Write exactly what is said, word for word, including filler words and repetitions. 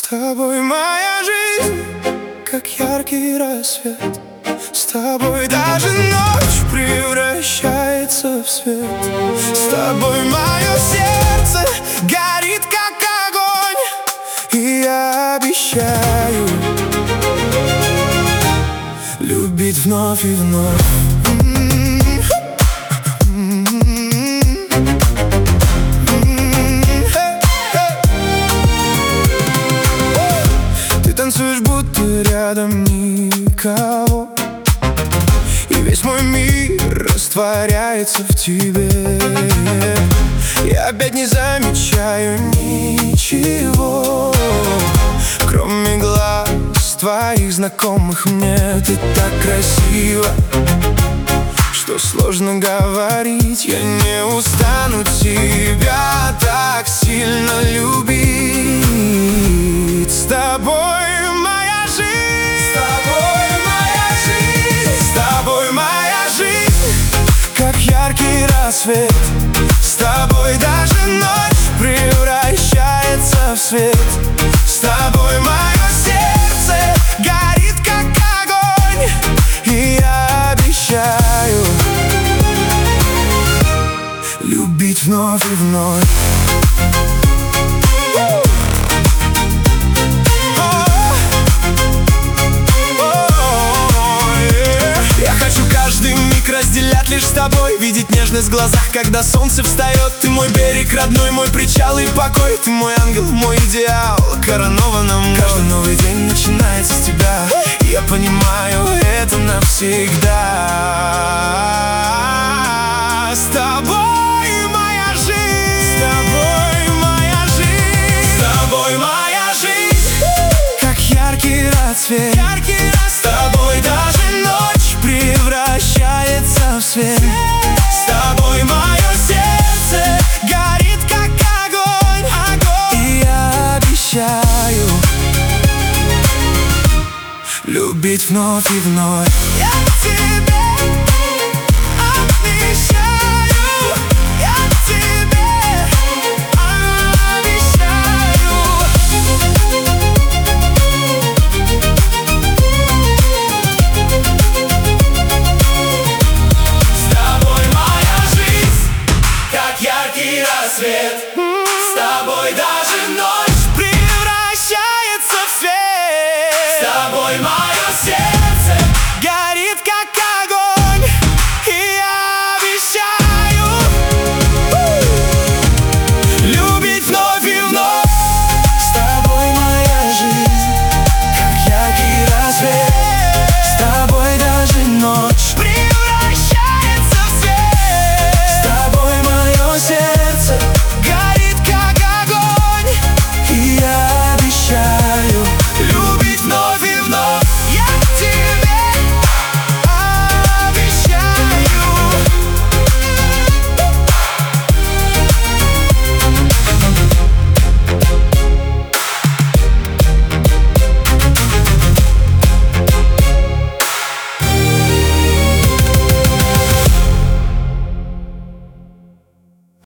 тобой моя жизнь, как яркий рассвет. С тобой даже ночь превращается в свет. С тобой мое сердце горит, как огонь. И я обещаю любить вновь и вновь. Танцуешь, будто рядом никого, и весь мой мир растворяется в тебе. Я опять не замечаю ничего, кроме глаз твоих знакомых. Мне ты так красива, что сложно говорить. Я не устану тебя так сильно любить. С тобой моя жизнь, с тобой моя жизнь, с тобой моя жизнь, как яркий рассвет. С тобой даже ночь превращается в свет. С тобой мое сердце горит, как огонь. И я обещаю любить вновь и вновь. Разделять лишь с тобой, видеть нежность в глазах, когда солнце встает. Ты мой берег родной, мой причал и покой. Ты мой ангел, мой идеал, коронована мной. Каждый новый день начинается с тебя, и я понимаю, это навсегда. С тобой моя жизнь, с тобой моя жизнь, с тобой моя жизнь, как яркий рассвет. С тобой даже ночь превращается в свет. С тобой мое сердце горит, как огонь, огонь. И я обещаю любить вновь и вновь.